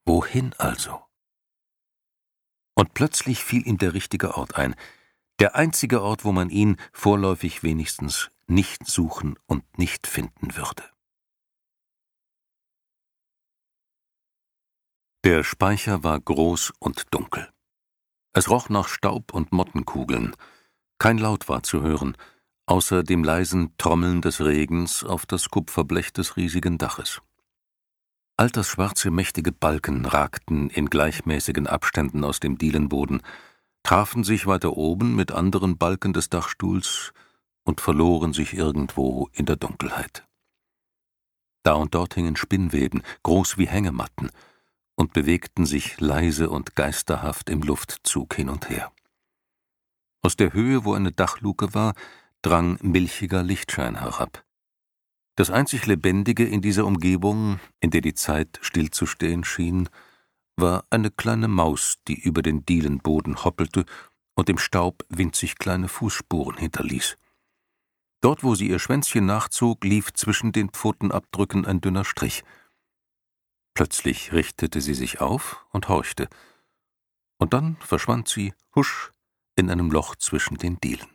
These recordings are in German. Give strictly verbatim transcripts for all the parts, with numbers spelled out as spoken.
Wohin also? Und plötzlich fiel ihm der richtige Ort ein, der einzige Ort, wo man ihn, vorläufig wenigstens, nicht suchen und nicht finden würde. Der Speicher war groß und dunkel. Es roch nach Staub und Mottenkugeln. Kein Laut war zu hören, außer dem leisen Trommeln des Regens auf das Kupferblech des riesigen Daches. Altersschwarze, mächtige Balken ragten in gleichmäßigen Abständen aus dem Dielenboden, trafen sich weiter oben mit anderen Balken des Dachstuhls und verloren sich irgendwo in der Dunkelheit. Da und dort hingen Spinnweben, groß wie Hängematten, und bewegten sich leise und geisterhaft im Luftzug hin und her. Aus der Höhe, wo eine Dachluke war, drang milchiger Lichtschein herab. Das einzig Lebendige in dieser Umgebung, in der die Zeit stillzustehen schien, war eine kleine Maus, die über den Dielenboden hoppelte und im Staub winzig kleine Fußspuren hinterließ. Dort, wo sie ihr Schwänzchen nachzog, lief zwischen den Pfotenabdrücken ein dünner Strich. Plötzlich richtete sie sich auf und horchte, und dann verschwand sie, husch, in einem Loch zwischen den Dielen.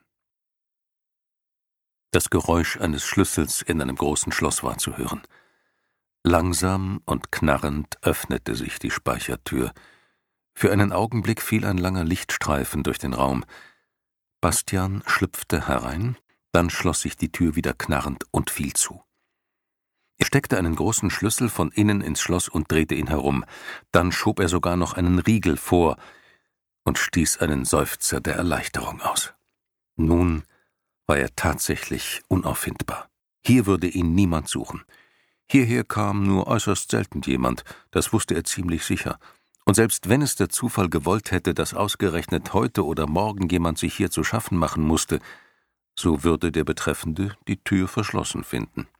Das Geräusch eines Schlüssels in einem großen Schloss war zu hören. Langsam und knarrend öffnete sich die Speichertür. Für einen Augenblick fiel ein langer Lichtstreifen durch den Raum. Bastian schlüpfte herein, dann schloss sich die Tür wieder knarrend und fiel zu. Er steckte einen großen Schlüssel von innen ins Schloss und drehte ihn herum. Dann schob er sogar noch einen Riegel vor und stieß einen Seufzer der Erleichterung aus. Nun war er tatsächlich unauffindbar. Hier würde ihn niemand suchen. Hierher kam nur äußerst selten jemand, das wusste er ziemlich sicher. Und selbst wenn es der Zufall gewollt hätte, dass ausgerechnet heute oder morgen jemand sich hier zu schaffen machen musste, so würde der Betreffende die Tür verschlossen finden.